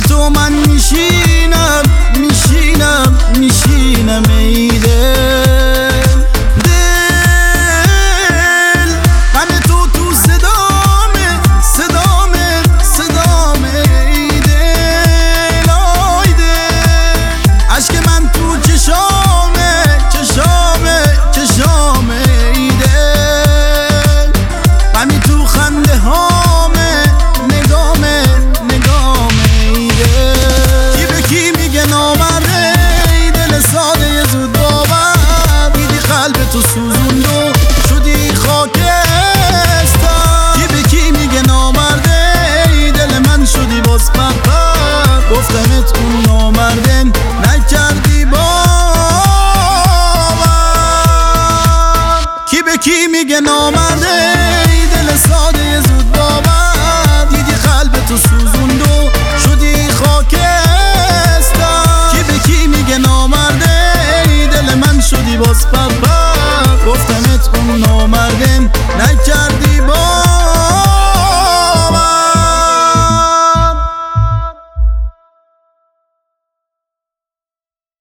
تو من میشینم میشینم میشینم ای دل غم تو صدامه صدامه صدامه ای دل آی دل عشق من تو چشامه چشامه چشامه ای دل غمی تو خنده هامه نگامه نگامه ای دل کی به کی میگه نامرده ای دل ساده زود باور دیدی قلب تو سوزوند و شدی خاکستر کی به کی میگه نامرده ای دل من شدی باز پرپر گفتمت اون نامرده نکردی باور کی به کی میگه نامرده